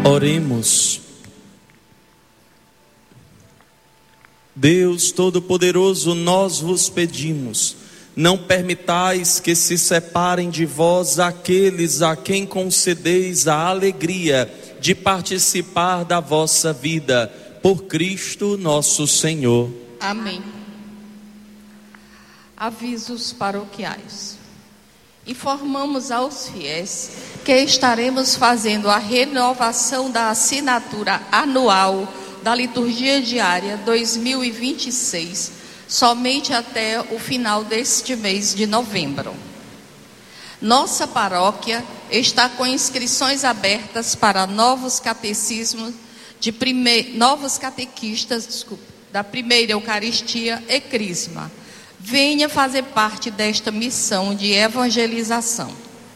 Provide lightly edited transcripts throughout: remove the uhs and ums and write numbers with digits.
Oremos. Deus Todo-Poderoso, nós vos pedimos, não permitais que se separem de vós aqueles a quem concedeis a alegria de participar da vossa vida, por Cristo nosso Senhor. Amém. Avisos paroquiais. Informamos aos fiéis que estaremos fazendo a renovação da assinatura anual da liturgia diária 2026, somente até o final deste mês de novembro. Nossa paróquia está com inscrições abertas para novos catequistas da primeira Eucaristia e Crisma. Venha fazer parte desta missão de evangelização.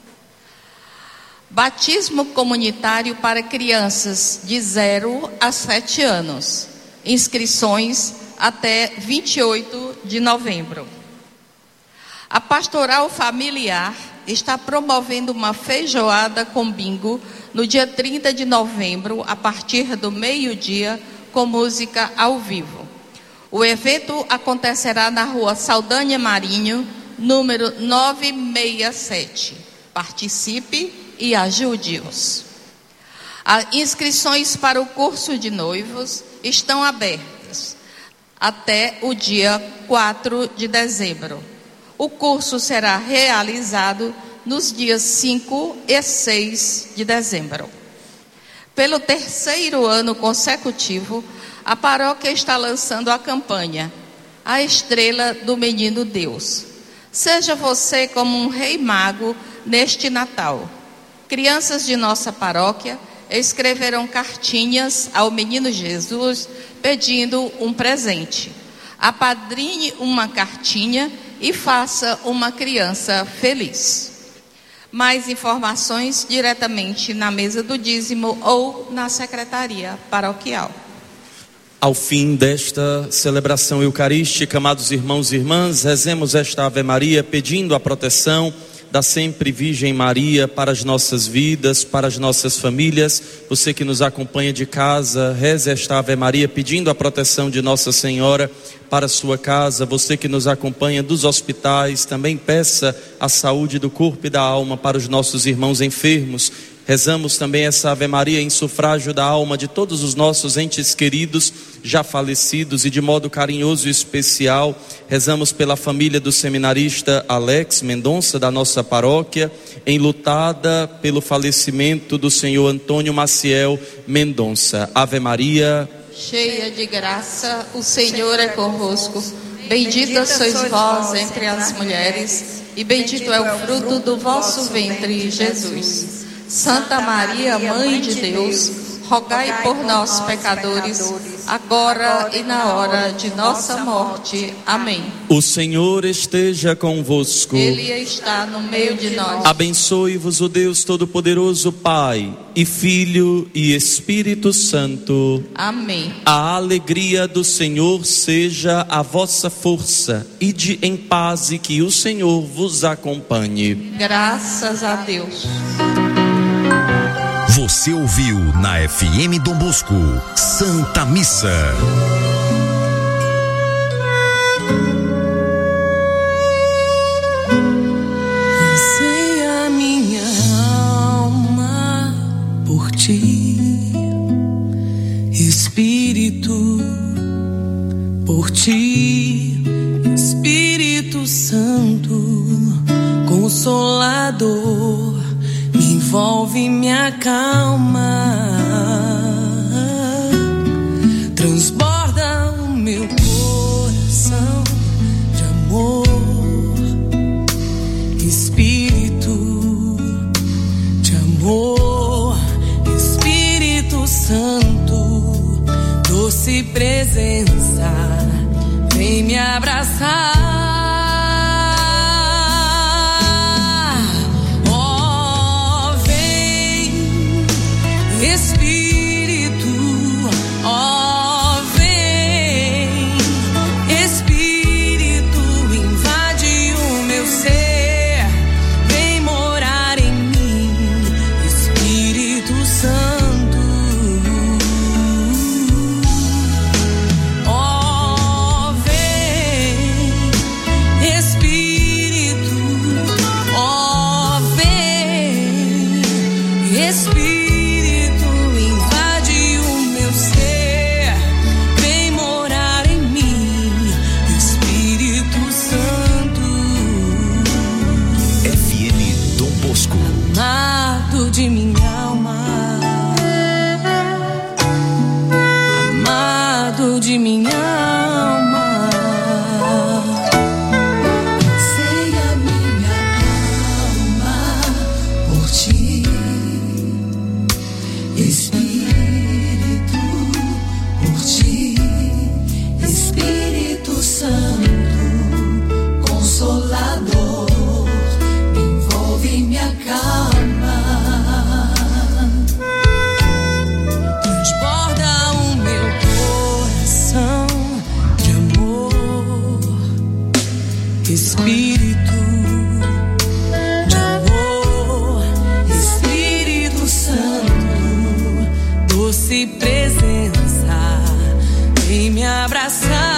Batismo comunitário para crianças de 0 a 7 anos. Inscrições até 28 de novembro. A Pastoral Familiar está promovendo uma feijoada com bingo no dia 30 de novembro, a partir do meio-dia, com música ao vivo. O evento acontecerá na rua Saldanha Marinho, número 967. Participe e ajude-os. As inscrições para o curso de noivos estão abertas até o dia 4 de dezembro. O curso será realizado nos dias 5 e 6 de dezembro. Pelo terceiro ano consecutivo, a paróquia está lançando a campanha A Estrela do Menino Deus. Seja você como um rei mago neste Natal. Crianças de nossa paróquia escreverão cartinhas ao Menino Jesus pedindo um presente. Apadrinhe uma cartinha e faça uma criança feliz. Mais informações diretamente na mesa do dízimo ou na secretaria paroquial. Ao fim desta celebração eucarística, amados irmãos e irmãs, rezemos esta Ave Maria pedindo a proteção da sempre Virgem Maria para as nossas vidas, para as nossas famílias. Você que nos acompanha de casa, reze esta Ave Maria pedindo a proteção de Nossa Senhora para a sua casa. Você que nos acompanha dos hospitais, também peça a saúde do corpo e da alma para os nossos irmãos enfermos. Rezamos também essa Ave Maria em sufrágio da alma de todos os nossos entes queridos, já falecidos, e de modo carinhoso e especial, rezamos pela família do seminarista Alex Mendonça, da nossa paróquia, enlutada pelo falecimento do senhor Antônio Maciel Mendonça. Ave Maria, cheia de graça, o Senhor é convosco. Bendita sois vós entre as mulheres, e bendito é o fruto do vosso ventre, Jesus. Santa Maria, Mãe de Deus, rogai por nós, pecadores, agora e na hora de nossa morte. Amém. O Senhor esteja convosco. Ele está no meio de nós. Abençoe-vos o Deus Todo-Poderoso, Pai, e Filho e Espírito Santo. Amém. A alegria do Senhor seja a vossa força. Ide em paz e que o Senhor vos acompanhe. Graças a Deus. Você ouviu na FM Dom Bosco, Santa Missa. Anseia minha alma por ti, Espírito, por ti, Espírito Santo, Consolador. Me envolve, me acalma, transborda o meu coração de amor. Espírito de amor, Espírito Santo, doce presença, vem me abraçar. Espírito, ó vem, Espírito, invade o meu ser, vem morar em mim, Espírito Santo. Espírito, por ti, Espírito Santo, Consolador, me envolve e me acalma, transborda o meu coração de amor, Espírito de amor, Espírito Santo, doce presença, vem me abraçar.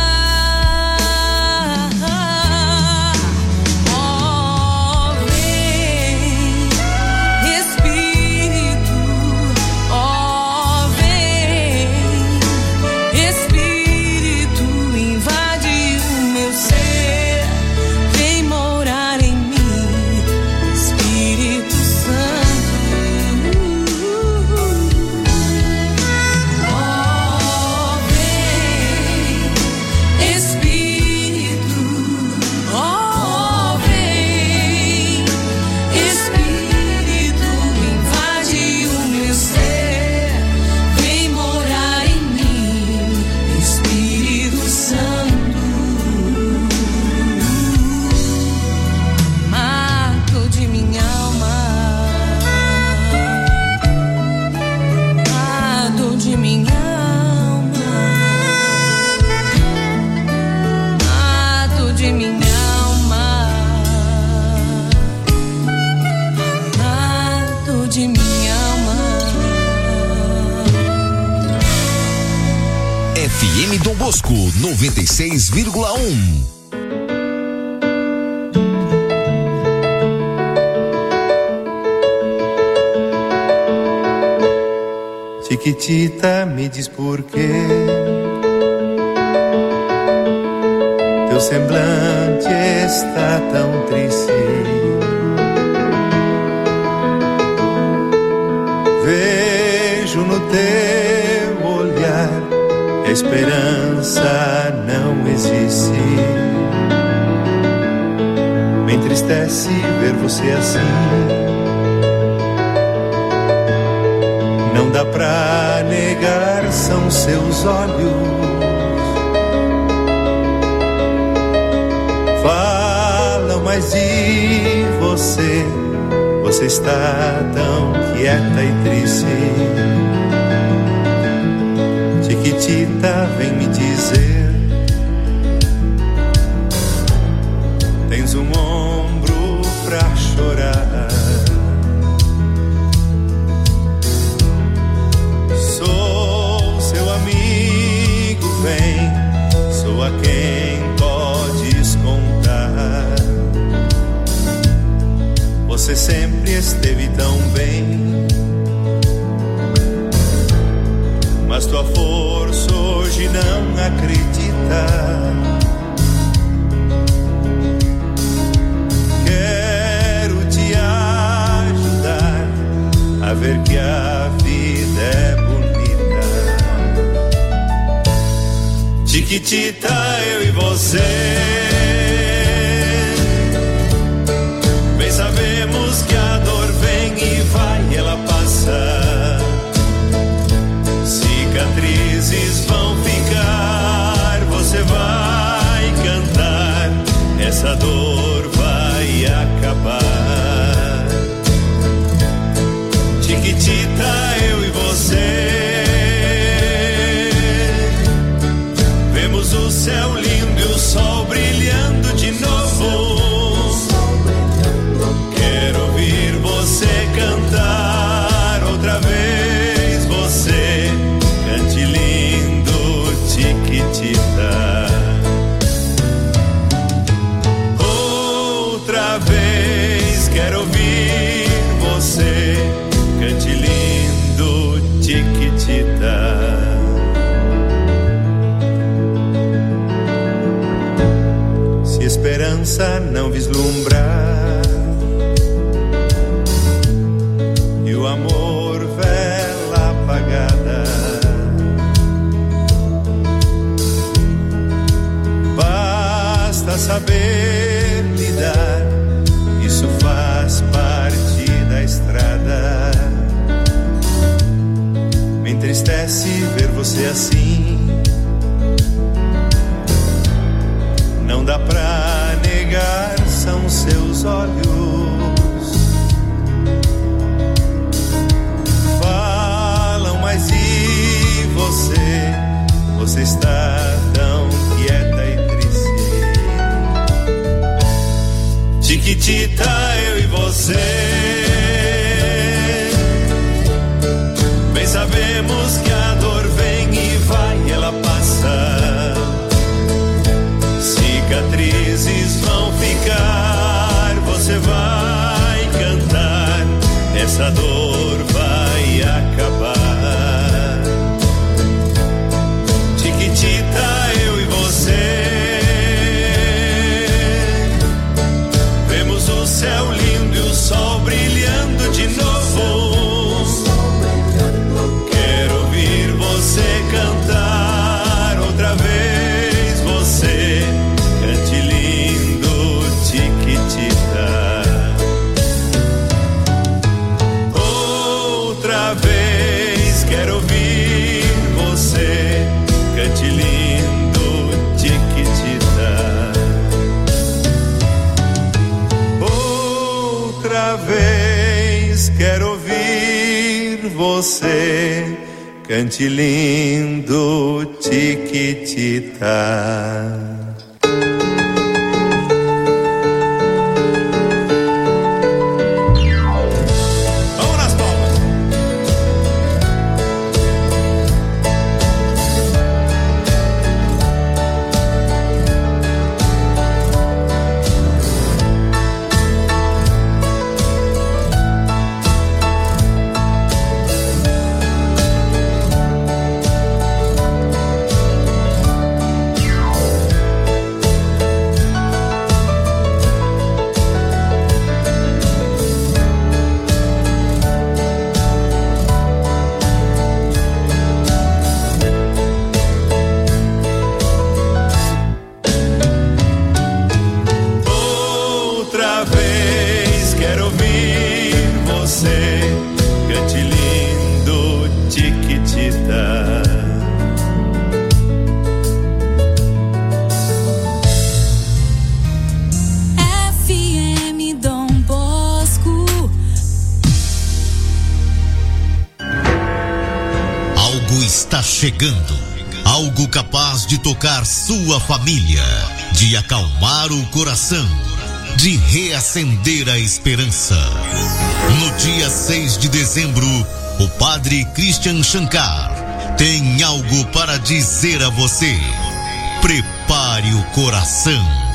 FM Dom Bosco 96,1. Chiquitita, me diz por quê teu semblante está tão triste. Vejo no teu olhar que a esperança não existe. Me entristece ver você assim. Não dá pra negar, são seus olhos. Falam mais de você. Você está tão quieta e triste. Chiquitita, vem me dizer. Tens um ombro pra chorar. Sou a quem podes contar. Você sempre esteve tão bem, mas tua força hoje não acredita. Quero te ajudar a ver que a vida é bonita. Chiquitita, eu e você, bem sabemos que a dor vem e vai, ela passa. Cicatrizes vão ficar, você vai cantar, essa dor vai acabar. Chiquitita, eu e você, o céu lindo e o sol brilhando de novo. Quero ouvir você cantar outra vez. Você cante lindo, Chiquitita. Outra vez quero ouvir você cante lindo, Chiquitita. Esperança não vislumbrar e o amor vela apagada. Basta saber lidar, isso faz parte da estrada. entristece ver você assim. Não dá pra negar, são seus olhos. Falam, mas e você? Você está tão quieta e triste. Chiquitita, eu e você. Bem sabemos que a dor vem e vai, ela passa. Cicatrizes vão ficar, você vai cantar, essa dor vai acabar. Chiquitita, eu e você, vemos o céu lindo e o sol brilhando de novo. Quero ouvir você cantar outra vez, você cante lindo, Chiquitita. Outra vez quero ouvir você cante lindo, Chiquitita. Outra vez quero ouvir você cante lindo, Chiquitita. Chegando, algo capaz de tocar sua família, de acalmar o coração, de reacender a esperança. No dia 6 de dezembro, o Padre Christian Shankar tem algo para dizer a você. Prepare o coração.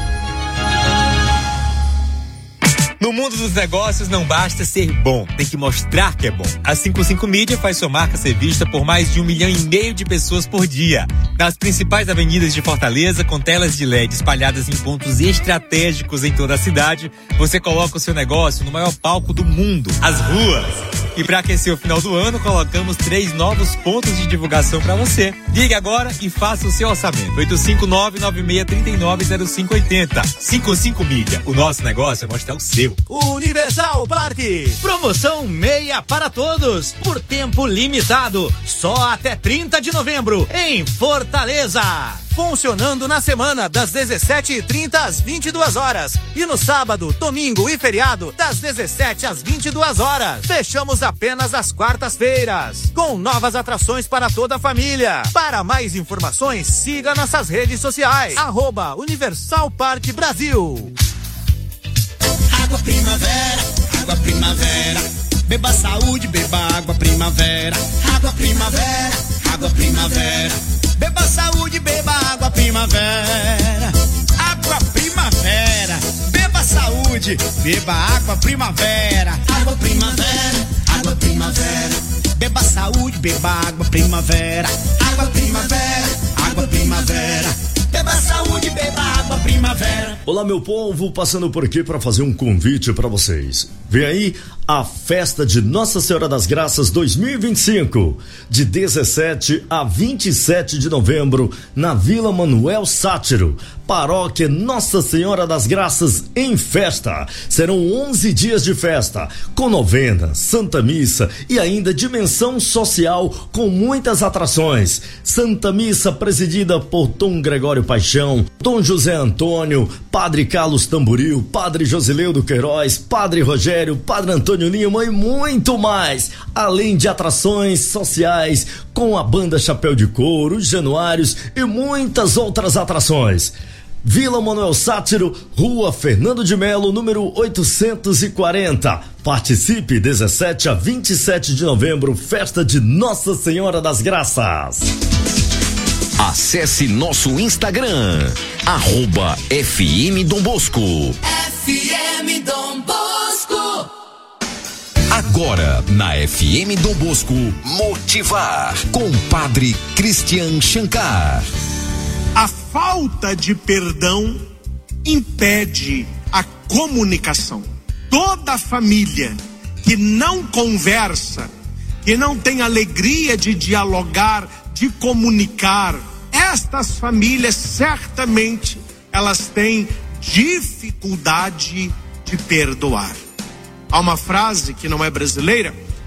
No mundo dos negócios não basta ser bom, tem que mostrar que é bom. A 55 Mídia faz sua marca ser vista por mais de 1,5 milhão de pessoas por dia. Nas principais avenidas de Fortaleza, com telas de LED espalhadas em pontos estratégicos em toda a cidade, você coloca o seu negócio no maior palco do mundo, as ruas. E para aquecer o final do ano, colocamos 3 novos pontos de divulgação para você. Ligue agora e faça o seu orçamento. 859-9639-0580. 55 Mídia. O nosso negócio é mostrar o seu. Universal Parque. Promoção meia para todos. Por tempo limitado. Só até 30 de novembro. Em Fortaleza. Funcionando na semana das 17h30 às 22 horas e no sábado, domingo e feriado das 17 às 22 horas. Fechamos apenas às quartas-feiras, com novas atrações para toda a família. Para mais informações, siga nossas redes sociais, @Universal Parque Brasil. Água Primavera, água Primavera, beba saúde, beba água Primavera. Água Primavera, água Primavera, beba saúde, beba água Primavera. Água Primavera, beba saúde, beba água Primavera. Água Primavera, água Primavera, beba saúde, beba água Primavera. Água Primavera, água Primavera, beba saúde, beba água Primavera. Olá, meu povo, passando por aqui para fazer um convite para vocês. Vem aí a festa de Nossa Senhora das Graças 2025, de 17 a 27 de novembro, na Vila Manuel Sátiro, Paróquia Nossa Senhora das Graças em festa. Serão 11 dias de festa, com novena, Santa Missa e ainda dimensão social com muitas atrações. Santa Missa presidida por Dom Gregório Paixão, Dom José Antônio, Padre Carlos Tamboril, Padre Josileudo Queiroz, Padre Rogério, Padre Antônio Lima e muito mais, além de atrações sociais com a banda Chapéu de Couro, os Januários e muitas outras atrações. Vila Manuel Sátiro, Rua Fernando de Melo, número 840. Participe 17 a 27 de novembro, festa de Nossa Senhora das Graças. Acesse nosso Instagram, @FM Dom Bosco. FM Dom Bosco. Agora, na FM Dom Bosco, Motivar, com Padre Christian Shankar. A falta de perdão impede a comunicação. Toda família que não conversa, que não tem alegria de dialogar, de comunicar, estas famílias certamente elas têm dificuldade de perdoar. Há uma frase que não é brasileira,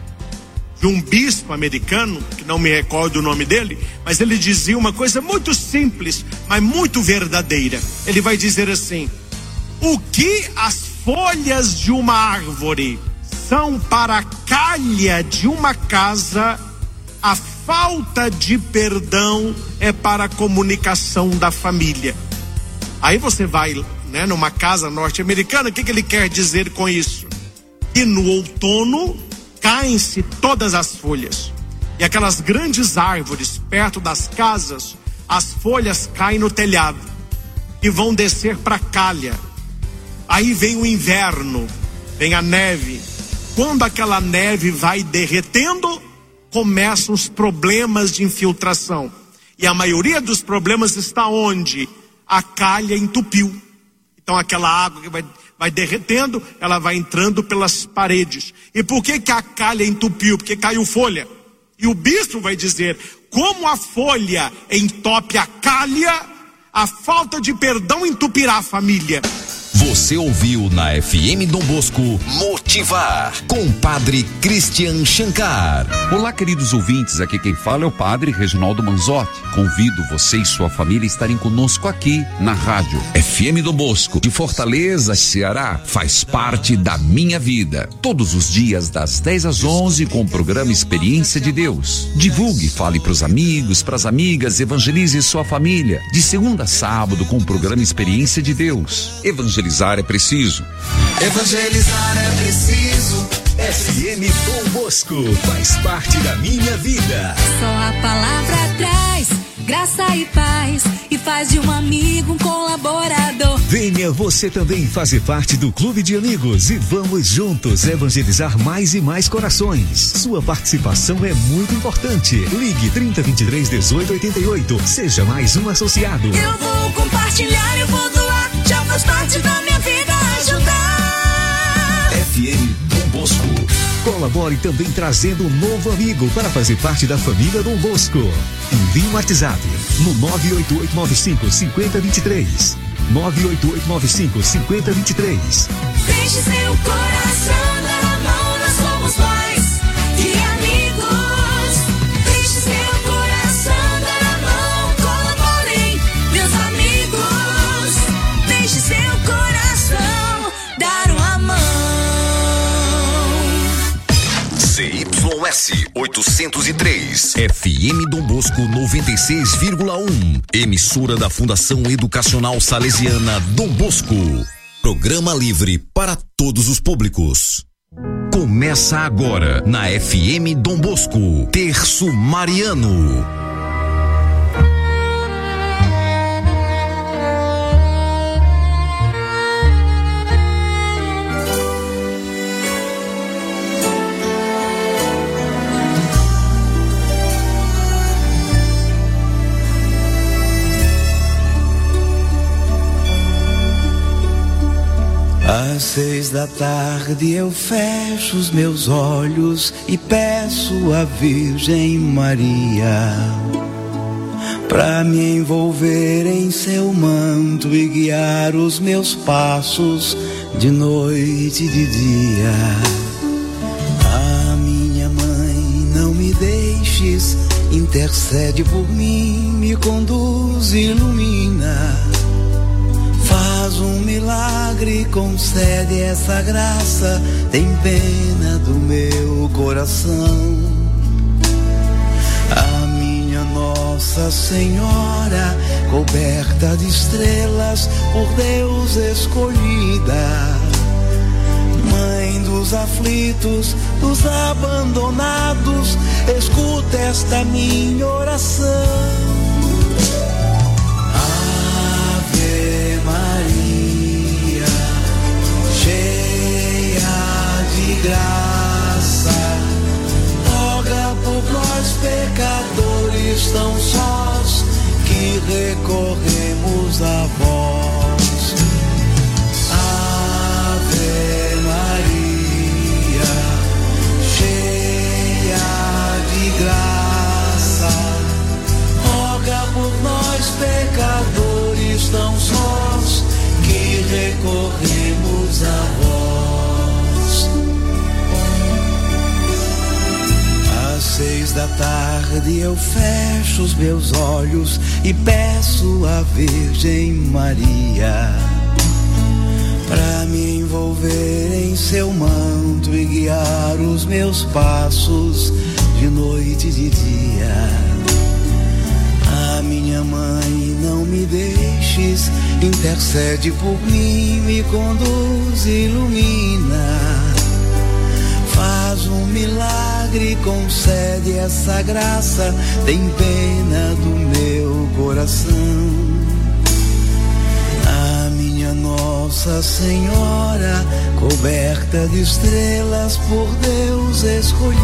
de um bispo americano, que não me recordo o nome dele, mas ele dizia uma coisa muito simples, mas muito verdadeira. Ele vai dizer assim: o que as folhas de uma árvore são para a calha de uma casa, a falta de perdão é para a comunicação da família. Aí você vai, né, numa casa norte-americana, o que ele quer dizer com isso? Que no outono caem-se todas as folhas, e aquelas grandes árvores perto das casas, as folhas caem no telhado e vão descer para a calha. Aí vem o inverno, vem a neve. Quando aquela neve vai derretendo, começam os problemas de infiltração, e a maioria dos problemas está onde? A calha entupiu. Então aquela água que vai derretendo, ela vai entrando pelas paredes. E por que a calha entupiu? Porque caiu folha. E o bispo vai dizer: como a folha entope a calha, a falta de perdão entupirá a família. Você ouviu na FM Dom Bosco, Motivar, com Padre Christian Shankar. Olá, queridos ouvintes, aqui quem fala é o Padre Reginaldo Manzotti. Convido você e sua família a estarem conosco aqui na rádio FM Dom Bosco, de Fortaleza, Ceará. Faz parte da minha vida. Todos os dias das 10 às 11 com o programa Experiência de Deus. Divulgue, fale pros amigos, pras amigas, evangelize sua família. De segunda a sábado com o programa Experiência de Deus. Evangelizar é preciso. Evangelizar é preciso. FM Dom Bosco faz parte da minha vida. Só a palavra traz graça e paz e faz de um amigo um colaborador. Venha você também fazer parte do Clube de Amigos e vamos juntos evangelizar mais e mais corações. Sua participação é muito importante. Ligue 3023 1888. Seja mais um associado. Eu vou compartilhar, eu vou doar. Já faz parte da minha vida ajudar. FM Dom Bosco. Colabore também trazendo um novo amigo para fazer parte da família Dom Bosco. Envie um WhatsApp no 98895-5023. 98895-5023. Deixe seu coração dar a mão, nós somos mais que amigos. Deixe seu coração dar a mão, colaborem, meus amigos. Deixe seu coração dar uma mão. CYS 803, FM Dom Bosco 96,1, emissora da Fundação Educacional Salesiana Dom Bosco. Programa livre para todos os públicos. Começa agora na FM Dom Bosco, Terço Mariano. As 6 da tarde eu fecho os meus olhos e peço à Virgem Maria pra me envolver em seu manto e guiar os meus passos de noite e de dia. Ah, minha mãe, não me deixes, intercede por mim, me conduz e ilumina. Faz um milagre, concede essa graça, tem pena do meu coração. A minha Nossa Senhora, coberta de estrelas, por Deus escolhida, Mãe dos aflitos, dos abandonados, escuta esta minha oração. Graça, roga por nós pecadores tão sós, que recorremos a vós. Ave Maria, cheia de graça, roga por nós pecadores tão sós, que recorremos a vós. Às 6 da tarde eu fecho os meus olhos e peço à Virgem Maria pra me envolver em seu manto e guiar os meus passos de noite e de dia. Ah, minha mãe, não me deixes, intercede por mim, me conduz e ilumina. Faz um milagre, concede essa graça, tem pena do meu coração. A minha Nossa Senhora, coberta de estrelas, por Deus escolhida,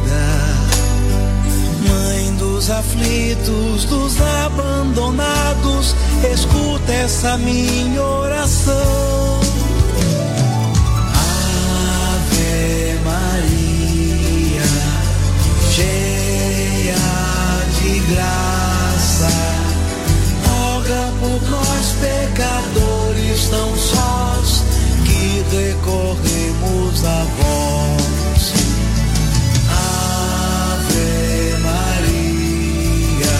Mãe dos aflitos, dos abandonados, escuta essa minha oração. Maria, cheia de graça, roga por nós pecadores tão sós, que recorremos a vós. Ave Maria,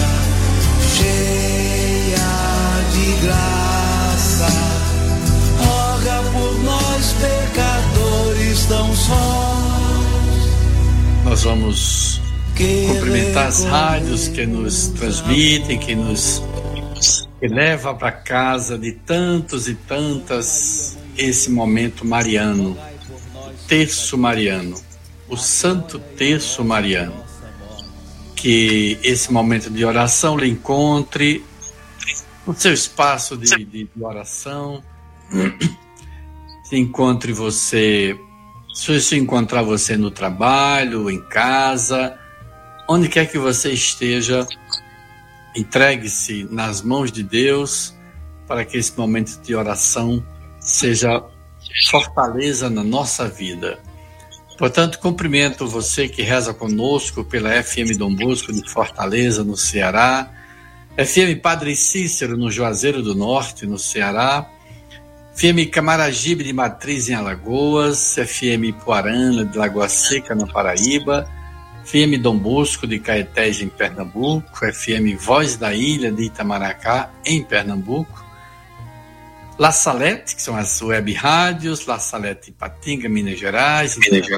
cheia de graça, roga por nós pecadores tão sós. Nós vamos cumprimentar as rádios que nos transmitem, que leva para casa de tantos e tantas esse momento mariano, terço mariano, o Santo Terço Mariano. Que esse momento de oração lhe encontre no seu espaço de oração, se encontre você. Se encontrar você no trabalho, em casa, onde quer que você esteja, entregue-se nas mãos de Deus para que esse momento de oração seja fortaleza na nossa vida. Portanto, cumprimento você que reza conosco pela FM Dom Bosco de Fortaleza, no Ceará, FM Padre Cícero, no Juazeiro do Norte, no Ceará, FM Camaragibe de Matriz, em Alagoas, FM Poarana de Lagoa Seca, na Paraíba, FM Dom Bosco de Caetés, em Pernambuco, FM Voz da Ilha de Itamaracá, em Pernambuco, La Salete, que são as web rádios, La Salete Ipatinga, Minas Gerais,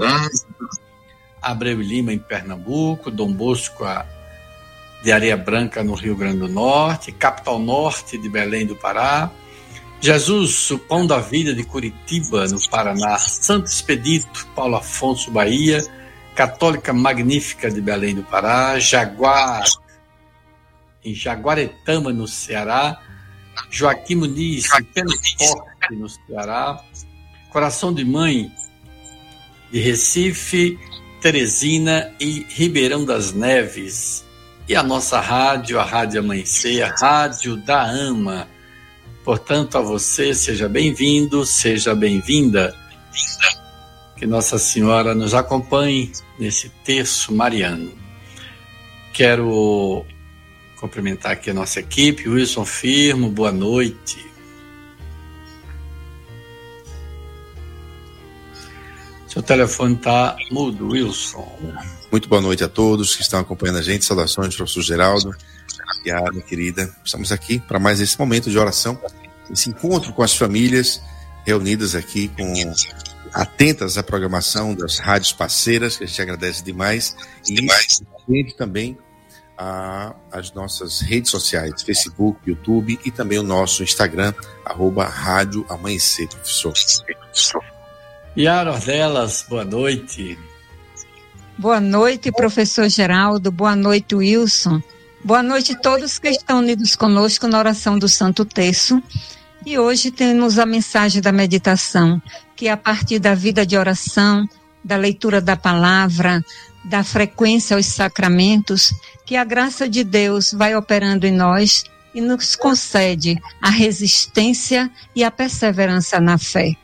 Abreu e Lima, em Pernambuco, Dom Bosco de Areia Branca, no Rio Grande do Norte, Capital Norte de Belém do Pará, Jesus, o Pão da Vida de Curitiba, no Paraná, Santo Expedito, Paulo Afonso, Bahia, Católica Magnífica de Belém do Pará, Jaguar, em Jaguaretama, no Ceará, Joaquim Muniz, em Penaforte, no Ceará, Coração de Mãe de Recife, Teresina e Ribeirão das Neves. E a nossa rádio, a Rádio Amanhecer, a Rádio da Ama, Portanto, a você, seja bem-vindo, seja bem-vinda. Que Nossa Senhora nos acompanhe nesse terço mariano. Quero cumprimentar aqui a nossa equipe. Wilson Firmo, boa noite. Seu telefone está mudo, Wilson. Muito boa noite a todos que estão acompanhando a gente. Saudações, professor Geraldo. Minha querida, estamos aqui para mais esse momento de oração, esse encontro com as famílias reunidas aqui, atentas à programação das rádios parceiras, que a gente agradece demais, e também as nossas redes sociais, Facebook, YouTube e também o nosso Instagram, @Rádio Amanhecer, professor. Yara Ordelas, boa noite. Boa noite, professor Geraldo. Boa noite, Wilson. Boa noite a todos que estão unidos conosco na oração do Santo Terço. E hoje temos a mensagem da meditação, que é a partir da vida de oração, da leitura da palavra, da frequência aos sacramentos, que a graça de Deus vai operando em nós e nos concede a resistência e a perseverança na fé.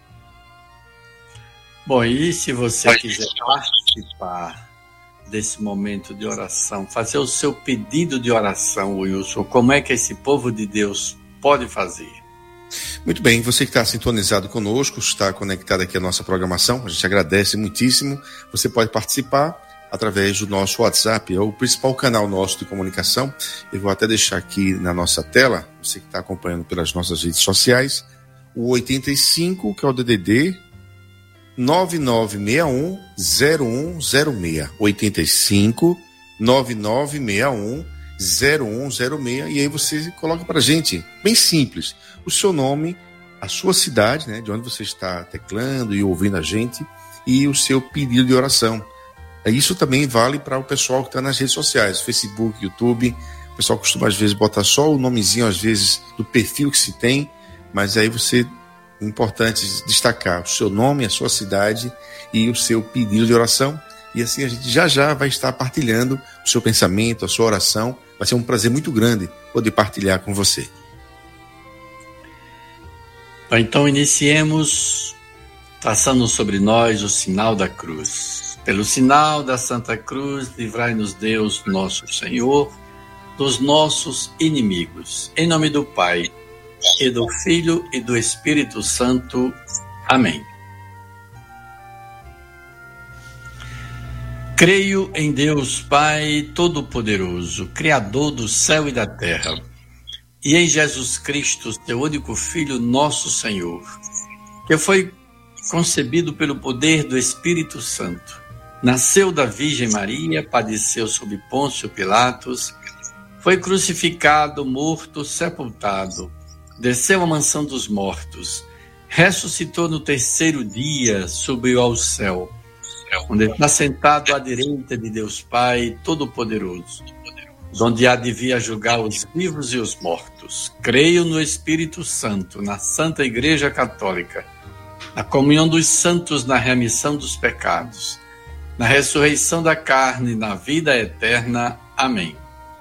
Bom, e se você quiser participar desse momento de oração, fazer o seu pedido de oração, Wilson, como é que esse povo de Deus pode fazer? Muito bem, você que está sintonizado conosco, está conectado aqui à nossa programação, a gente agradece muitíssimo. Você pode participar através do nosso WhatsApp, é o principal canal nosso de comunicação. Eu vou até deixar aqui na nossa tela, você que está acompanhando pelas nossas redes sociais, o 85, que é o DDD 9961-0106, 85 9961-0106, e aí você coloca pra gente, bem simples, o seu nome, a sua cidade, né, de onde você está teclando e ouvindo a gente, e o seu pedido de oração. Isso também vale para o pessoal que está nas redes sociais, Facebook, YouTube. O pessoal costuma às vezes botar só o nomezinho, às vezes, do perfil que se tem, mas aí você... Importante destacar o seu nome, a sua cidade e o seu pedido de oração. E assim a gente já vai estar partilhando o seu pensamento, a sua oração. Vai ser um prazer muito grande poder partilhar com você. Então iniciemos traçando sobre nós o sinal da cruz. Pelo sinal da Santa Cruz, livrai-nos Deus, nosso Senhor, dos nossos inimigos. Em nome do Pai, e do Filho e do Espírito Santo. Amém. Creio em Deus Pai Todo-Poderoso, Criador do céu e da terra, e em Jesus Cristo, seu único Filho, nosso Senhor, que foi concebido pelo poder do Espírito Santo, nasceu da Virgem Maria, padeceu sob Pôncio Pilatos, foi crucificado, morto, sepultado, desceu à mansão dos mortos, ressuscitou no terceiro dia, subiu ao céu, onde está sentado à direita de Deus Pai Todo-Poderoso, onde há de vir a julgar os vivos e os mortos. Creio no Espírito Santo, na Santa Igreja Católica, na comunhão dos santos, na remissão dos pecados, na ressurreição da carne, na vida eterna. Amém.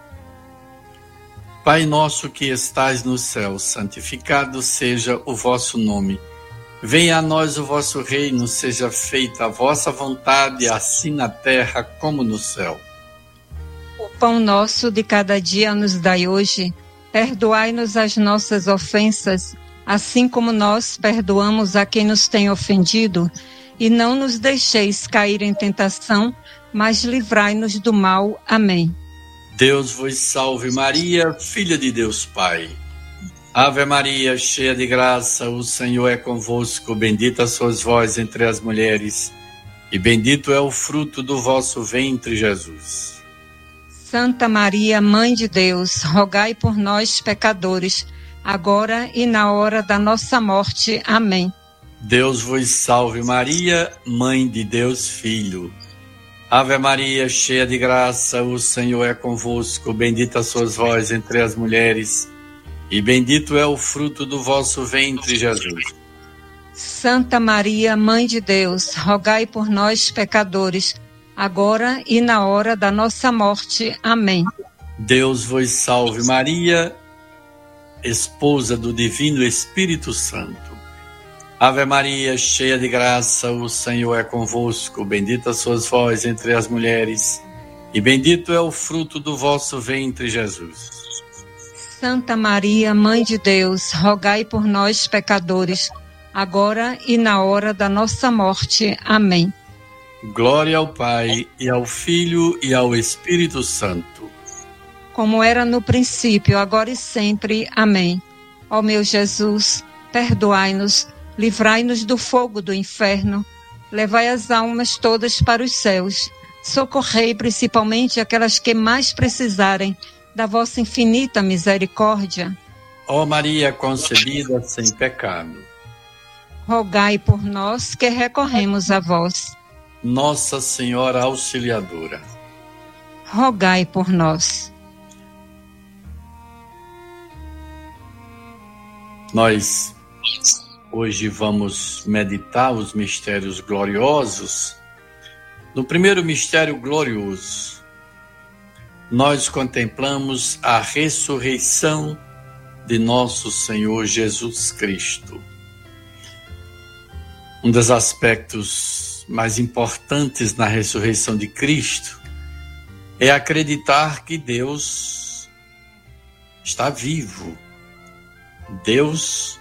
Pai nosso que estais no céu, santificado seja o vosso nome. Venha a nós o vosso reino, seja feita a vossa vontade, assim na terra como no céu. O pão nosso de cada dia nos dai hoje. Perdoai-nos as nossas ofensas, assim como nós perdoamos a quem nos tem ofendido. E não nos deixeis cair em tentação, mas livrai-nos do mal. Amém. Deus vos salve Maria, filha de Deus Pai. Ave Maria, cheia de graça, o Senhor é convosco. Bendita sois vós entre as mulheres, e bendito é o fruto do vosso ventre, Jesus. Santa Maria, Mãe de Deus, rogai por nós, pecadores, agora e na hora da nossa morte. Amém. Deus vos salve Maria, Mãe de Deus Filho. Ave Maria, cheia de graça, o Senhor é convosco. Bendita sois vós entre as mulheres, e bendito é o fruto do vosso ventre, Jesus. Santa Maria, Mãe de Deus, rogai por nós, pecadores, agora e na hora da nossa morte. Amém. Deus vos salve Maria, esposa do Divino Espírito Santo. Ave Maria, cheia de graça, o Senhor é convosco. Bendita sois vós entre as mulheres, e bendito é o fruto do vosso ventre, Jesus. Santa Maria, Mãe de Deus, rogai por nós, pecadores, agora e na hora da nossa morte. Amém. Glória ao Pai, e ao Filho, e ao Espírito Santo. Como era no princípio, agora e sempre. Amém. Ó meu Jesus, perdoai-nos, livrai-nos do fogo do inferno, levai as almas todas para os céus, socorrei principalmente aquelas que mais precisarem da vossa infinita misericórdia. Ó Maria concebida sem pecado, rogai por nós que recorremos a vós. Nossa Senhora Auxiliadora, rogai por nós. Nós hoje vamos meditar os mistérios gloriosos. No primeiro mistério glorioso, nós contemplamos a ressurreição de nosso Senhor Jesus Cristo. Um dos aspectos mais importantes na ressurreição de Cristo é acreditar que Deus está vivo. Deus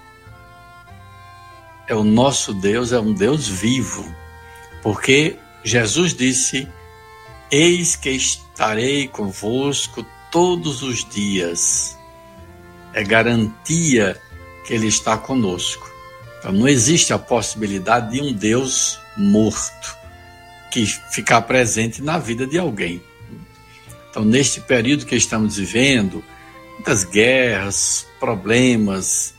é o nosso Deus, é um Deus vivo, porque Jesus disse: eis que estarei convosco todos os dias. É garantia que Ele está conosco. Então não existe a possibilidade de um Deus morto que ficar presente na vida de alguém. Então, neste período que estamos vivendo, muitas guerras, problemas,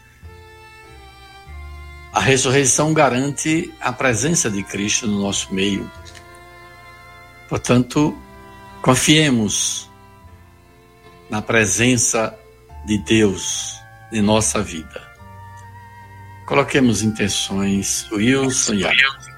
a ressurreição garante a presença de Cristo no nosso meio. Portanto, confiemos na presença de Deus em nossa vida. Coloquemos intenções, Wilson e Ana.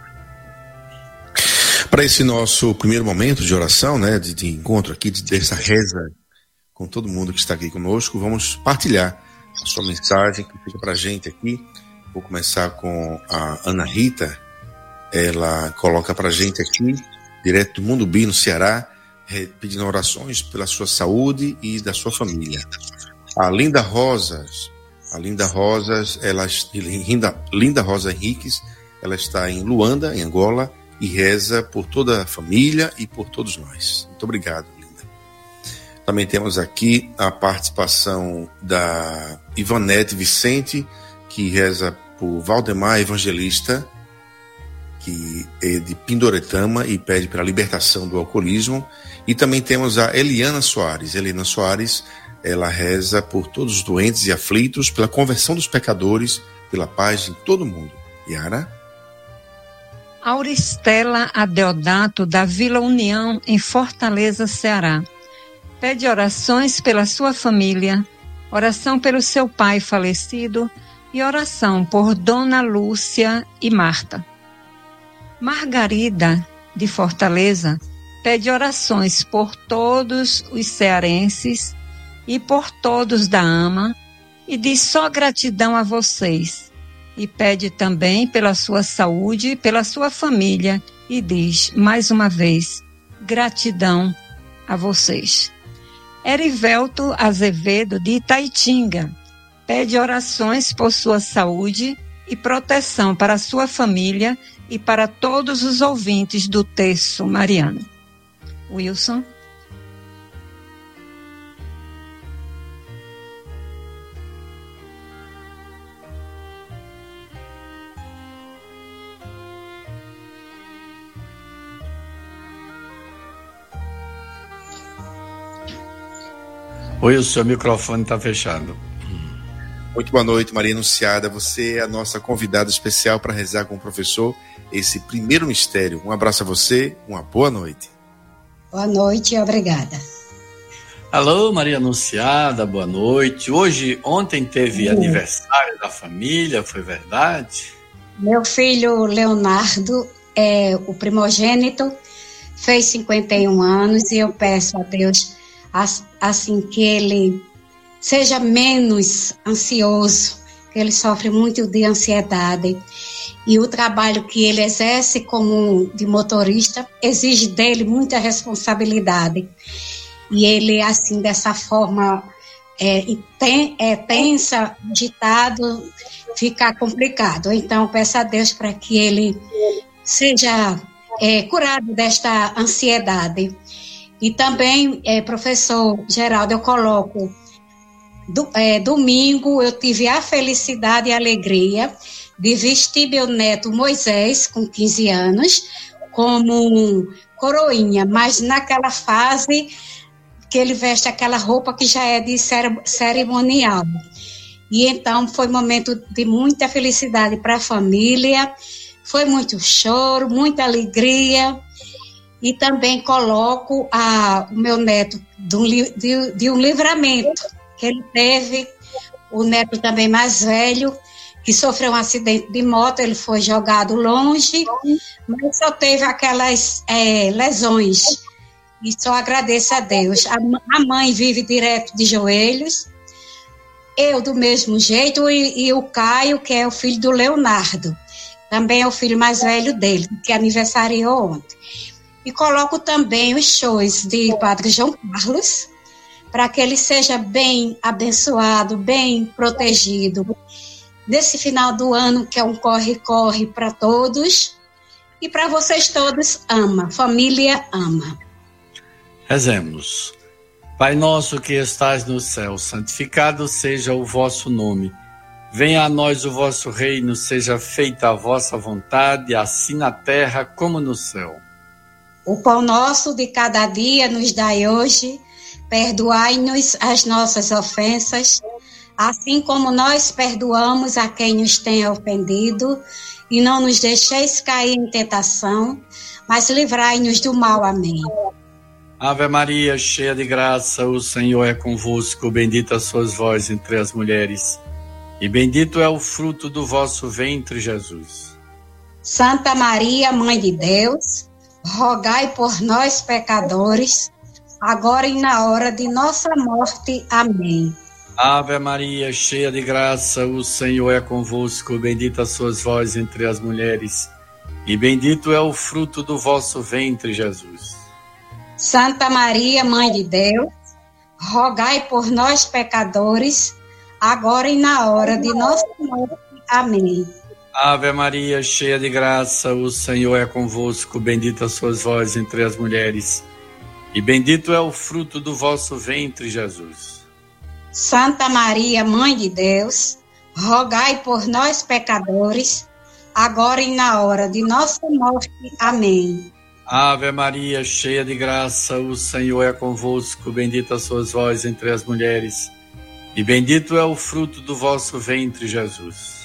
Para esse nosso primeiro momento de oração, né, de encontro aqui, dessa reza com todo mundo que está aqui conosco, vamos partilhar a sua mensagem que fica para a gente aqui. Vou começar com a Ana Rita. Ela coloca para a gente aqui, direto do Mundo Bi, no Ceará, pedindo orações pela sua saúde e da sua família. A Linda Rosa Henriques, ela está em Luanda, em Angola, e reza por toda a família e por todos nós. Muito obrigado, Linda. Também temos aqui a participação da Ivonete Vicente, que reza por Valdemar Evangelista, que é de Pindoretama e pede pela libertação do alcoolismo. E também temos a Eliana Soares. Eliana Soares, ela reza por todos os doentes e aflitos, pela conversão dos pecadores, pela paz em todo o mundo. Yara? Auristela Adeodato, da Vila União, em Fortaleza, Ceará. Pede orações pela sua família, oração pelo seu pai falecido e oração por Dona Lúcia e Marta. Margarida, de Fortaleza, pede orações por todos os cearenses e por todos da AMA e diz só gratidão a vocês. E pede também pela sua saúde, pela sua família e diz, mais uma vez, gratidão a vocês. Erivelto Azevedo, de Itaitinga, pede orações por sua saúde e proteção para a sua família e para todos os ouvintes do Terço Mariano. Wilson. Oi, o seu microfone está fechado. Muito boa noite, Maria Anunciada. Você é a nossa convidada especial para rezar com o professor esse primeiro mistério. Um abraço a você, uma boa noite. Boa noite e obrigada. Alô, Maria Anunciada, boa noite. Ontem teve aniversário da família, foi verdade? Meu filho Leonardo é o primogênito, fez 51 anos e eu peço a Deus, assim que ele seja menos ansioso, que ele sofre muito de ansiedade. E o trabalho que ele exerce como de motorista exige dele muita responsabilidade. E ele, assim, dessa forma tensa, agitado, fica complicado. Então, peço a Deus para que ele seja curado desta ansiedade. E também, professor Geraldo, eu coloco, domingo eu tive a felicidade e a alegria de vestir meu neto Moisés, com 15 anos, como coroinha, mas naquela fase que ele veste aquela roupa que já é de cerimonial. E então foi um momento de muita felicidade para a família, foi muito choro, muita alegria. E também coloco o meu neto de um livramento que ele teve, o neto também mais velho, que sofreu um acidente de moto, ele foi jogado longe, mas só teve aquelas lesões. E só agradeço a Deus. A mãe vive direto de joelhos, eu do mesmo jeito, e o Caio, que é o filho do Leonardo, também é o filho mais velho dele, que aniversariou ontem. E coloco também os shows de Padre João Carlos, para que ele seja bem abençoado, bem protegido, nesse final do ano, que é um corre-corre para todos, e para vocês todos, família ama. Rezemos. Pai nosso que estais no céu, santificado seja o vosso nome. Venha a nós o vosso reino, seja feita a vossa vontade, assim na terra como no céu. O pão nosso de cada dia nos dai hoje, perdoai-nos as nossas ofensas, assim como nós perdoamos a quem nos tem ofendido, e não nos deixeis cair em tentação, mas livrai-nos do mal. Amém. Ave Maria, cheia de graça, o Senhor é convosco, bendita sois vós entre as mulheres, e bendito é o fruto do vosso ventre, Jesus. Santa Maria, Mãe de Deus, rogai por nós, pecadores, agora e na hora de nossa morte. Amém. Ave Maria, cheia de graça, o Senhor é convosco, bendita sois vós entre as mulheres, e bendito é o fruto do vosso ventre, Jesus. Santa Maria, Mãe de Deus, rogai por nós, pecadores, agora e na hora de nossa morte. Amém. Ave Maria, cheia de graça, o Senhor é convosco, bendita sois vós entre as mulheres, e bendito é o fruto do vosso ventre, Jesus. Santa Maria, Mãe de Deus, rogai por nós, pecadores, agora e na hora de nossa morte. Amém. Ave Maria, cheia de graça, o Senhor é convosco, bendita sois vós entre as mulheres, e bendito é o fruto do vosso ventre, Jesus.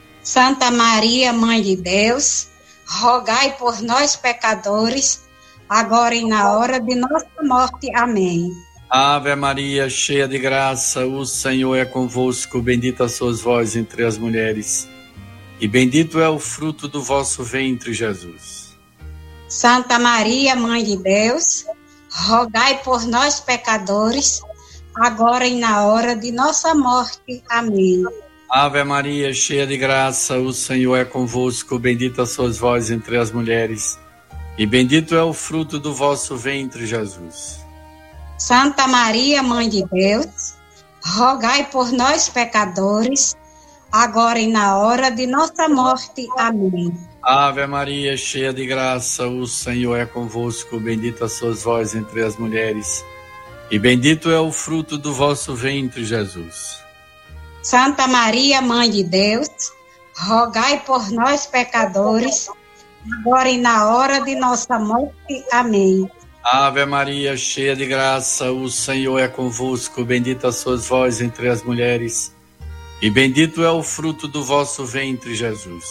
Santa Maria, Mãe de Deus, rogai por nós, pecadores, agora e na hora de nossa morte. Amém. Ave Maria, cheia de graça, o Senhor é convosco, bendita sois vós entre as mulheres, e bendito é o fruto do vosso ventre, Jesus. Santa Maria, Mãe de Deus, rogai por nós, pecadores, agora e na hora de nossa morte. Amém. Ave Maria, cheia de graça, o Senhor é convosco, bendita sois vós entre as mulheres, e bendito é o fruto do vosso ventre, Jesus. Santa Maria, Mãe de Deus, rogai por nós, pecadores, agora e na hora de nossa morte. Amém. Ave Maria, cheia de graça, o Senhor é convosco, bendita sois vós entre as mulheres, e bendito é o fruto do vosso ventre, Jesus. Santa Maria, Mãe de Deus, rogai por nós, pecadores, agora e na hora de nossa morte. Amém. Ave Maria, cheia de graça, o Senhor é convosco, bendita sois vós entre as mulheres, e bendito é o fruto do vosso ventre, Jesus.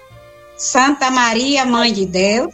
Santa Maria, Mãe de Deus,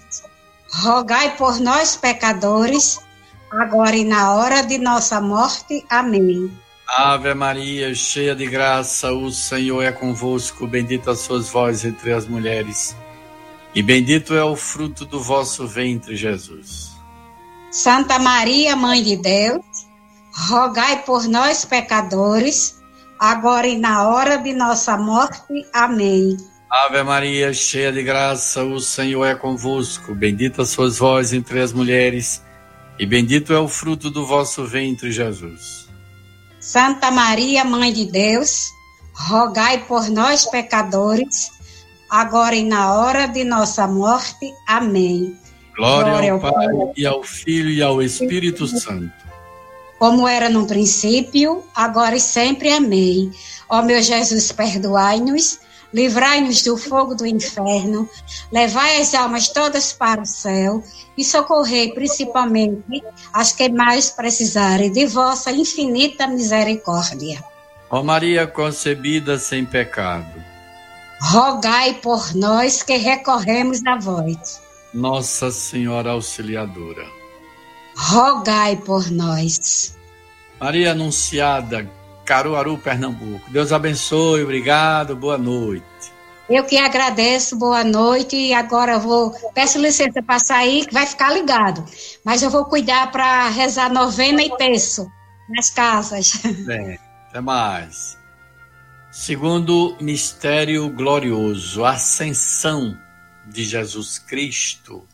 rogai por nós, pecadores, agora e na hora de nossa morte. Amém. Ave Maria, cheia de graça, o Senhor é convosco, bendita sois vós entre as mulheres, e bendito é o fruto do vosso ventre, Jesus. Santa Maria, Mãe de Deus, rogai por nós, pecadores, agora e na hora de nossa morte. Amém. Ave Maria, cheia de graça, o Senhor é convosco. Bendita sois vós entre as mulheres, e bendito é o fruto do vosso ventre, Jesus. Santa Maria, Mãe de Deus, rogai por nós, pecadores, agora e na hora de nossa morte. Amém. Glória ao Pai, e ao Filho, e ao Espírito Santo. Como era no princípio, agora e sempre. Amém. Ó meu Jesus, perdoai-nos, livrai-nos do fogo do inferno, levai as almas todas para o céu e socorrei principalmente as que mais precisarem de vossa infinita misericórdia. Ó Maria concebida sem pecado, rogai por nós que recorremos a vós. Nossa Senhora Auxiliadora, rogai por nós. Maria Anunciada, Caruaru, Pernambuco. Deus abençoe, obrigado, boa noite. Eu que agradeço, boa noite. E agora peço licença para sair, que vai ficar ligado. Mas eu vou cuidar para rezar novena e terço nas casas. Bem, até mais. Segundo mistério glorioso, a ascensão de Jesus Cristo.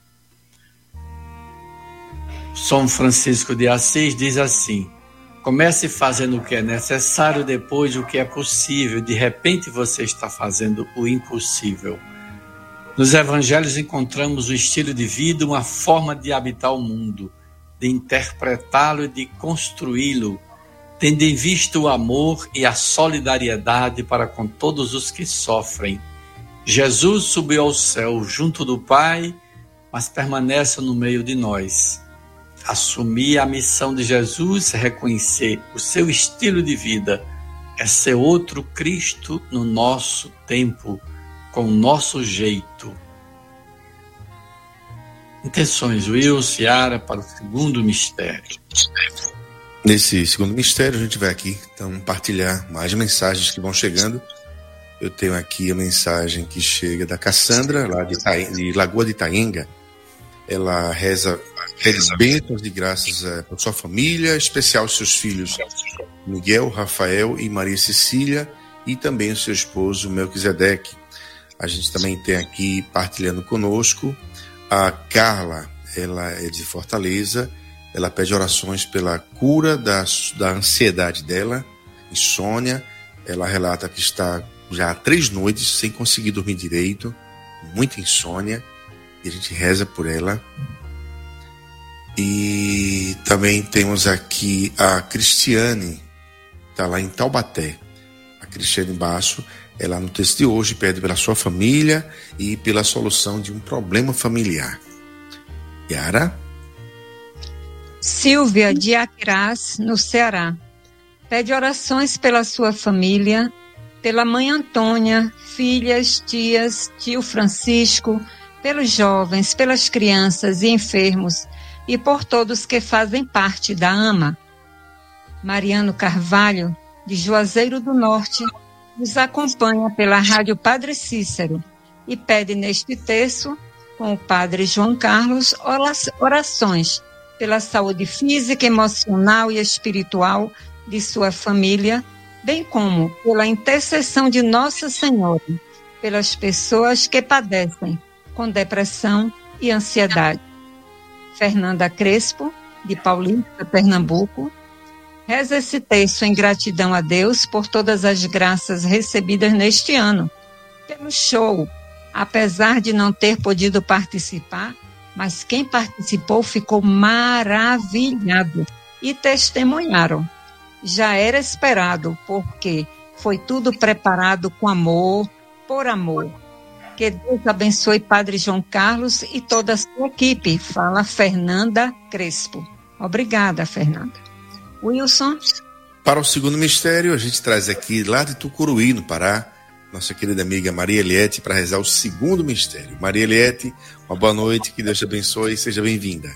São Francisco de Assis diz assim: comece fazendo o que é necessário, depois o que é possível. De repente você está fazendo o impossível. Nos evangelhos encontramos um estilo de vida, uma forma de habitar o mundo, de interpretá-lo e de construí-lo, tendo em vista o amor e a solidariedade para com todos os que sofrem. Jesus subiu ao céu junto do Pai, mas permanece no meio de nós. Assumir a missão de Jesus, reconhecer o seu estilo de vida, é ser outro Cristo no nosso tempo, com o nosso jeito. Intenções, Will, Ciara, para o segundo mistério. Nesse segundo mistério, a gente vai aqui então partilhar mais mensagens que vão chegando. Eu tenho aqui a mensagem que chega da Cassandra, lá de Lagoa de Itaenga. Ela reza bênçãos de graças para sua família, em especial os seus filhos Miguel, Rafael e Maria Cecília, e também o seu esposo Melquisedeque. A gente também tem aqui partilhando conosco a Carla, ela é de Fortaleza. Ela pede orações pela cura da ansiedade dela, insônia. Ela relata que está já há 3 noites sem conseguir dormir direito, muita insônia, e a gente reza por ela. E também temos aqui a Cristiane, está lá em Taubaté. A Cristiane Basso, ela no texto de hoje pede pela sua família e pela solução de um problema familiar. Yara? Silvia de Aquirás, no Ceará, pede orações pela sua família, pela mãe Antônia, filhas, tias, tio Francisco, pelos jovens, pelas crianças e enfermos e por todos que fazem parte da AMA. Mariano Carvalho, de Juazeiro do Norte, nos acompanha pela Rádio Padre Cícero e pede neste terço, com o Padre João Carlos, orações pela saúde física, emocional e espiritual de sua família, bem como pela intercessão de Nossa Senhora, pelas pessoas que padecem com depressão e ansiedade. Fernanda Crespo, de Paulista, Pernambuco, reza esse texto em gratidão a Deus por todas as graças recebidas neste ano, pelo show, apesar de não ter podido participar, mas quem participou ficou maravilhado e testemunharam. Já era esperado, porque foi tudo preparado com amor, por amor. Que Deus abençoe Padre João Carlos e toda a sua equipe, fala Fernanda Crespo. Obrigada, Fernanda. Wilson? Para o segundo mistério, a gente traz aqui lá de Tucuruí, no Pará, nossa querida amiga Maria Eliette, para rezar o segundo mistério. Maria Eliette, uma boa noite, que Deus te abençoe e seja bem-vinda.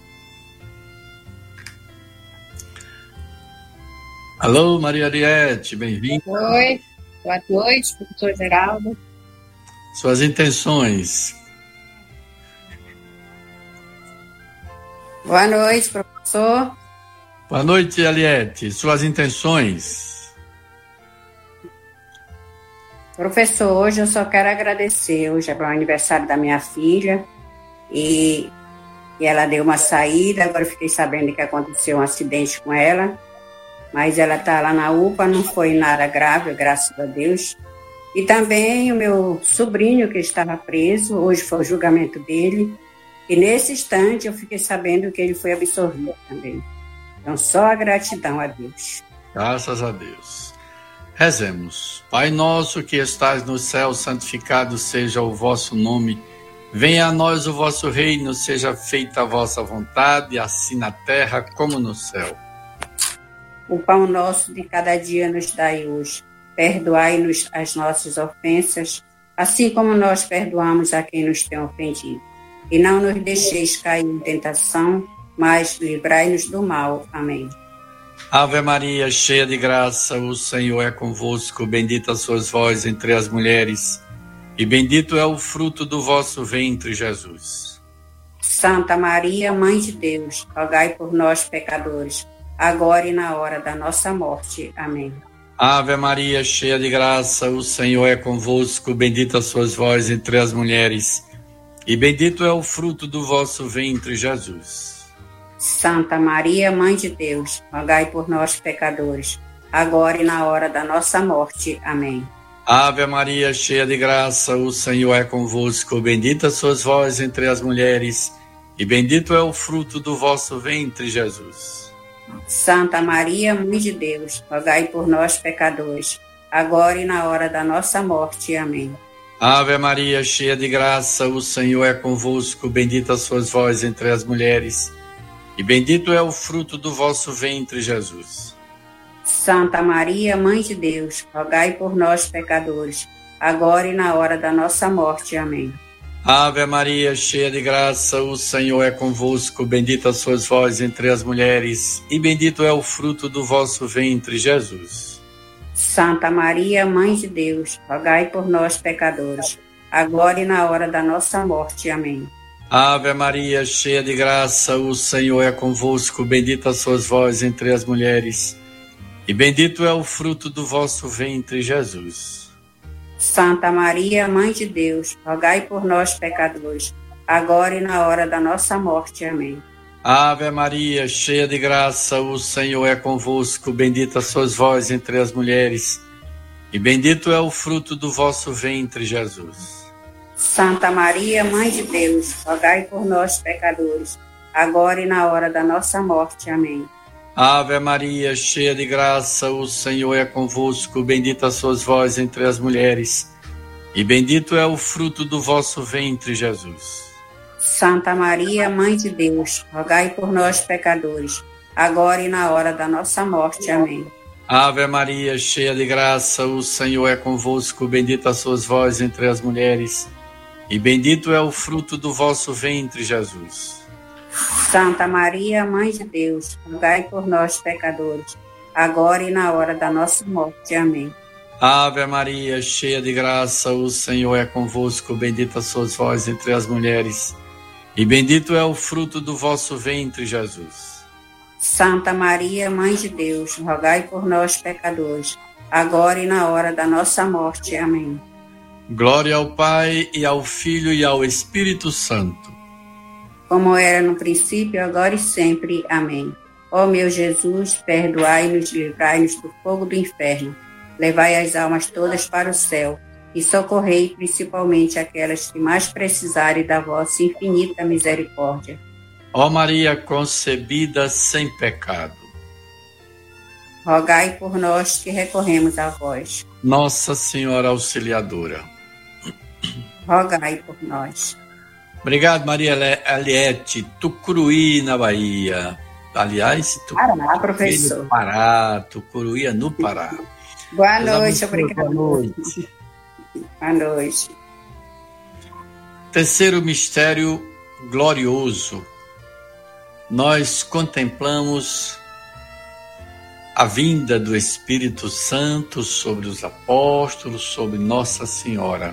Alô, Maria Eliette, bem-vinda. Oi, boa noite, professor Geraldo. Suas intenções. Boa noite, professor. Boa noite, Eliette. Suas intenções? Professor, hoje eu só quero agradecer. Hoje é o aniversário da minha filha e ela deu uma saída. Agora eu fiquei sabendo que aconteceu um acidente com ela, mas ela está lá na UPA, não foi nada grave, graças a Deus. E também o meu sobrinho que estava preso, hoje foi o julgamento dele, e nesse instante eu fiquei sabendo que ele foi absolvido também. Então só a gratidão a Deus. Graças a Deus. Rezemos. Pai nosso que estás no céu, santificado seja o vosso nome. Venha a nós o vosso reino, seja feita a vossa vontade, assim na terra como no céu. O pão nosso de cada dia nos dai hoje. Perdoai-nos as nossas ofensas, assim como nós perdoamos a quem nos tem ofendido. E não nos deixeis cair em tentação, mas livrai-nos do mal. Amém. Ave Maria, cheia de graça, o Senhor é convosco. Bendita sois vós entre as mulheres, e bendito é o fruto do vosso ventre, Jesus. Santa Maria, Mãe de Deus, rogai por nós, pecadores, agora e na hora da nossa morte. Amém. Ave Maria, cheia de graça, o Senhor é convosco. Bendita sois vós entre as mulheres, e bendito é o fruto do vosso ventre, Jesus. Santa Maria, Mãe de Deus, rogai por nós, pecadores, agora e na hora da nossa morte. Amém. Ave Maria, cheia de graça, o Senhor é convosco. Bendita sois vós entre as mulheres, e bendito é o fruto do vosso ventre, Jesus. Santa Maria, Mãe de Deus, rogai por nós, pecadores, agora e na hora da nossa morte. Amém. Ave Maria, cheia de graça, o Senhor é convosco. Bendita sois vós entre as mulheres, e bendito é o fruto do vosso ventre, Jesus. Santa Maria, Mãe de Deus, rogai por nós, pecadores, agora e na hora da nossa morte. Amém. Ave Maria, cheia de graça, o Senhor é convosco. Bendita sois vós entre as mulheres, e bendito é o fruto do vosso ventre, Jesus. Santa Maria, Mãe de Deus, rogai por nós, pecadores, agora e na hora da nossa morte. Amém. Ave Maria, cheia de graça, o Senhor é convosco. Bendita sois vós entre as mulheres, e bendito é o fruto do vosso ventre, Jesus. Santa Maria, Mãe de Deus, rogai por nós, pecadores, agora e na hora da nossa morte. Amém. Ave Maria, cheia de graça, o Senhor é convosco. Bendita sois vós entre as mulheres, e bendito é o fruto do vosso ventre, Jesus. Santa Maria, Mãe de Deus, rogai por nós, pecadores, agora e na hora da nossa morte. Amém. Ave Maria, cheia de graça, o Senhor é convosco. Bendita sois vós entre as mulheres, e bendito é o fruto do vosso ventre, Jesus. Santa Maria, Mãe de Deus, rogai por nós, pecadores, agora e na hora da nossa morte. Amém. Ave Maria, cheia de graça, o Senhor é convosco. Bendita sois vós entre as mulheres, e bendito é o fruto do vosso ventre, Jesus. Santa Maria, Mãe de Deus, rogai por nós, pecadores, agora e na hora da nossa morte. Amém. Ave Maria, cheia de graça, o Senhor é convosco. Bendita sois vós entre as mulheres, e bendito é o fruto do vosso ventre, Jesus. Santa Maria, Mãe de Deus, rogai por nós, pecadores, agora e na hora da nossa morte. Amém. Glória ao Pai, e ao Filho, e ao Espírito Santo. Como era no princípio, agora e sempre. Amém. Ó meu Jesus, perdoai-nos, livrai-nos do fogo do inferno, levai as almas todas para o céu, e socorrei principalmente aquelas que mais precisarem da vossa infinita misericórdia. Ó Maria concebida sem pecado, rogai por nós que recorremos a vós. Nossa Senhora Auxiliadora, rogai por nós. Obrigado, Maria Eliette, Tucuruí, na Bahia. Aliás, Pará, professor. No Pará, Tucuruí é no Pará. Boa noite, obrigado. Boa noite. Boa noite. Terceiro mistério glorioso. Nós contemplamos a vinda do Espírito Santo sobre os apóstolos, sobre Nossa Senhora.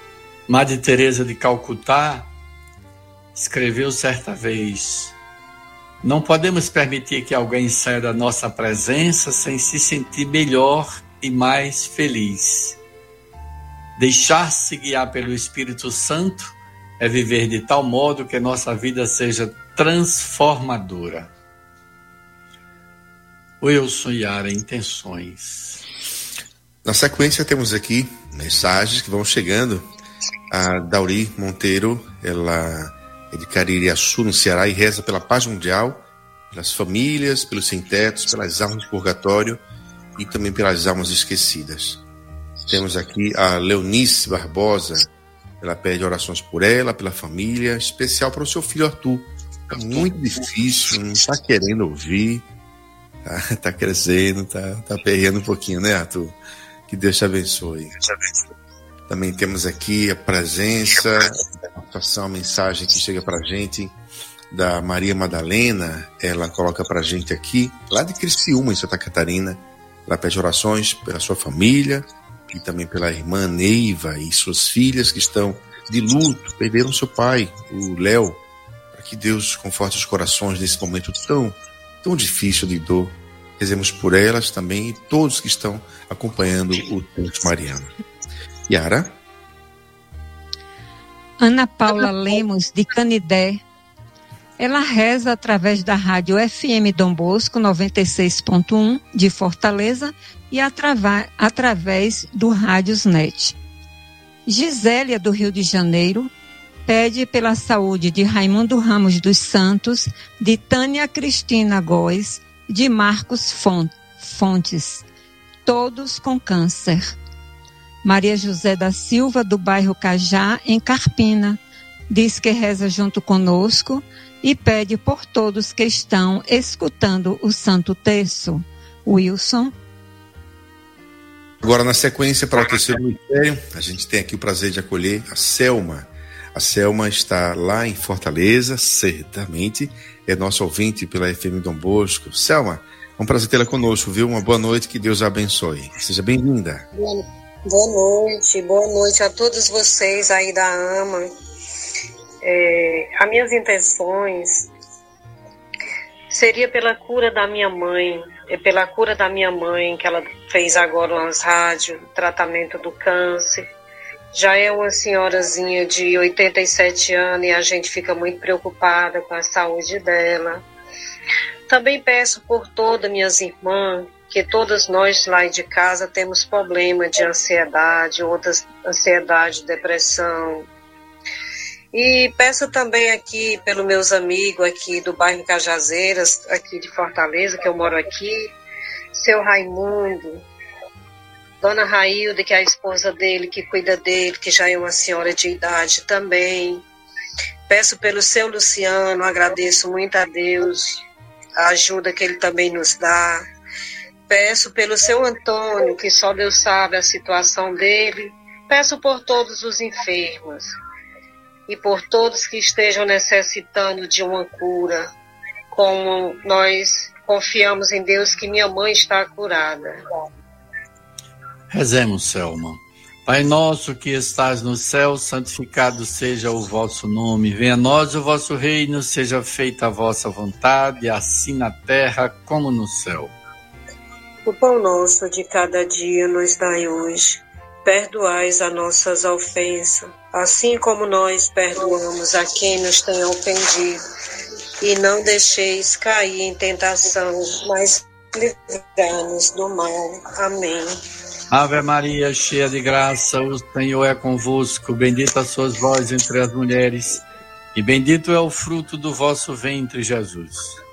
Madre Teresa de Calcutá escreveu certa vez: Não podemos permitir que alguém saia da nossa presença sem se sentir melhor e mais feliz. Deixar-se guiar pelo Espírito Santo é viver de tal modo que nossa vida seja transformadora. Wilson Yara, intenções. Na sequência temos aqui mensagens que vão chegando. A Dauri Monteiro, ela é de Caririaçu, no Ceará, e reza pela paz mundial, pelas famílias, pelos sem-tetos, pelas almas do purgatório e também pelas almas esquecidas. Temos aqui a Leonice Barbosa, ela pede orações por ela, pela família, especial para o seu filho Arthur. Tá muito difícil, não está querendo ouvir, tá crescendo, tá perreando um pouquinho, né, Arthur? Que Deus te abençoe. Também temos aqui a presença, a situação, a mensagem que chega pra gente da Maria Madalena. Ela coloca pra gente aqui, lá de Criciúma, em Santa Catarina. Ela pede orações pela sua família e também pela irmã Neiva e suas filhas que estão de luto, perderam seu pai, o Léo, para que Deus conforte os corações nesse momento tão difícil de dor. Rezemos por elas também e todos que estão acompanhando o Texto Mariano. Yara? Ana Paula Lemos, de Canidé. Ela reza através da rádio FM Dom Bosco 96.1 de Fortaleza e através do Rádiosnet. Gisélia, do Rio de Janeiro, pede pela saúde de Raimundo Ramos dos Santos, de Tânia Cristina Góes, de Marcos Fontes, todos com câncer. Maria José da Silva, do bairro Cajá, em Carpina, diz que reza junto conosco e pede por todos que estão escutando o Santo Terço. Wilson. Agora, na sequência, para o terceiro mistério, a gente tem aqui o prazer de acolher a Selma. A Selma está lá em Fortaleza, certamente é nossa ouvinte pela FM Dom Bosco. Selma, é um prazer tê-la conosco, viu? Uma boa noite, que Deus a abençoe. Seja bem-vinda. Boa noite a todos vocês aí da AMA. As minhas intenções seria pela cura da minha mãe, que ela fez agora nas rádios, tratamento do câncer. Já é uma senhorazinha de 87 anos e a gente fica muito preocupada com a saúde dela. Também peço por todas minhas irmãs, que todas nós lá de casa temos problema de ansiedade, outras ansiedade, depressão. E peço também aqui pelos meus amigos aqui do bairro Cajazeiras, aqui de Fortaleza, que eu moro aqui, seu Raimundo, Dona Railda, que é a esposa dele, que cuida dele, que já é uma senhora de idade também. Peço pelo seu Luciano, agradeço muito a Deus, a ajuda que ele também nos dá. Peço pelo seu Antônio, que só Deus sabe a situação dele. Peço por todos os enfermos e por todos que estejam necessitando de uma cura, como nós confiamos em Deus que minha mãe está curada. Rezemos, Selma. Pai nosso que estás no céu, santificado seja o vosso nome. Venha a nós o vosso reino, seja feita a vossa vontade, assim na terra como no céu. O pão nosso de cada dia nos dai hoje. Perdoais as nossas ofensas, assim como nós perdoamos a quem nos tem ofendido. E não deixeis cair em tentação, mas livrai-nos do mal. Amém. Ave Maria, cheia de graça, o Senhor é convosco. Bendita sois vós entre as mulheres, e bendito é o fruto do vosso ventre, Jesus.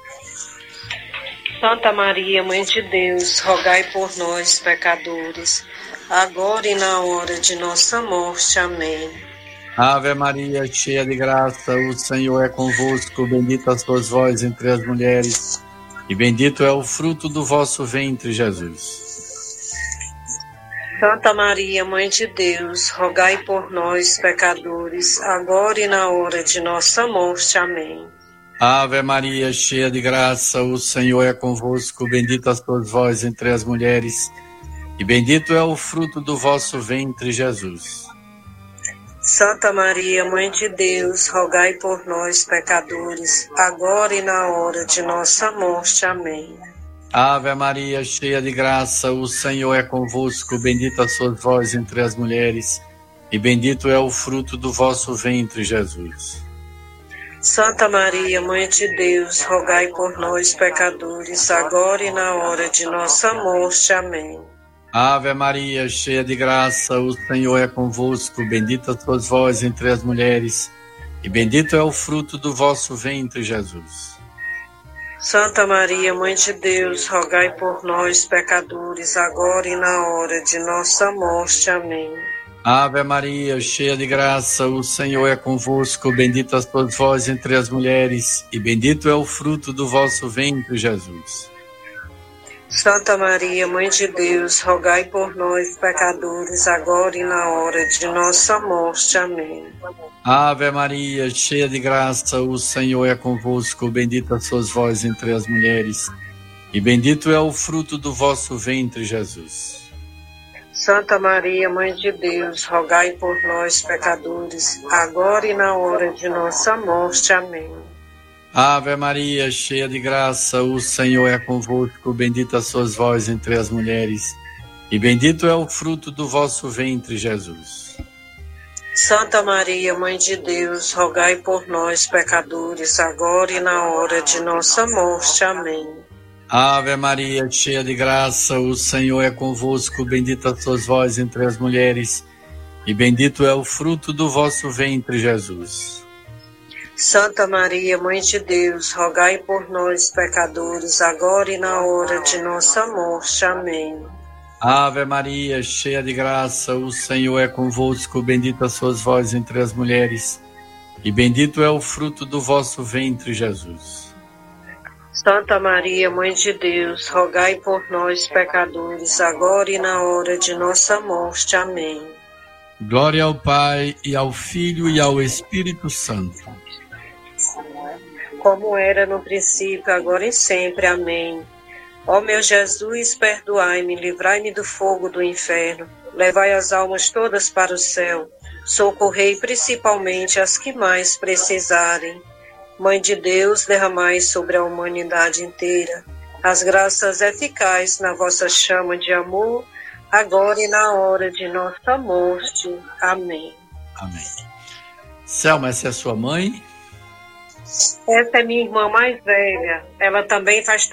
Santa Maria, Mãe de Deus, rogai por nós, pecadores, agora e na hora de nossa morte. Amém. Ave Maria, cheia de graça, o Senhor é convosco. Bendita sois vós entre as mulheres, e bendito é o fruto do vosso ventre, Jesus. Santa Maria, Mãe de Deus, rogai por nós, pecadores, agora e na hora de nossa morte. Amém. Ave Maria, cheia de graça, o Senhor é convosco. Bendita sois vós entre as mulheres, e bendito é o fruto do vosso ventre, Jesus. Santa Maria, Mãe de Deus, rogai por nós, pecadores, agora e na hora de nossa morte. Amém. Ave Maria, cheia de graça, o Senhor é convosco. Bendita sois vós entre as mulheres, e bendito é o fruto do vosso ventre, Jesus. Santa Maria, Mãe de Deus, rogai por nós, pecadores, agora e na hora de nossa morte. Amém. Ave Maria, cheia de graça, o Senhor é convosco. Bendita sois vós entre as mulheres, e bendito é o fruto do vosso ventre, Jesus. Santa Maria, Mãe de Deus, rogai por nós, pecadores, agora e na hora de nossa morte. Amém. Ave Maria, cheia de graça, o Senhor é convosco. Bendita sois vós entre as mulheres, e bendito é o fruto do vosso ventre, Jesus. Santa Maria, Mãe de Deus, rogai por nós, pecadores, agora e na hora de nossa morte. Amém. Ave Maria, cheia de graça, o Senhor é convosco. Bendita sois vós entre as mulheres, e bendito é o fruto do vosso ventre, Jesus. Santa Maria, Mãe de Deus, rogai por nós, pecadores, agora e na hora de nossa morte. Amém. Ave Maria, cheia de graça, o Senhor é convosco. Bendita sois vós entre as mulheres, e bendito é o fruto do vosso ventre, Jesus. Santa Maria, Mãe de Deus, rogai por nós, pecadores, agora e na hora de nossa morte. Amém. Ave Maria, cheia de graça, o Senhor é convosco. Bendita sois vós entre as mulheres, e bendito é o fruto do vosso ventre, Jesus. Santa Maria, Mãe de Deus, rogai por nós, pecadores, agora e na hora de nossa morte. Amém. Ave Maria, cheia de graça, o Senhor é convosco. Bendita sois vós entre as mulheres, e bendito é o fruto do vosso ventre, Jesus. Santa Maria, Mãe de Deus, rogai por nós, pecadores, agora e na hora de nossa morte. Amém. Glória ao Pai, e ao Filho, e ao Espírito Santo. Como era no princípio, agora e sempre. Amém. Ó meu Jesus, perdoai-me, livrai-me do fogo do inferno, levai as almas todas para o céu, socorrei principalmente as que mais precisarem. Mãe de Deus, derramai sobre a humanidade inteira as graças eficazes na vossa chama de amor, agora e na hora de nossa morte. Amém. Amém. Selma, essa é a sua mãe? Essa é minha irmã mais velha. Ela também faz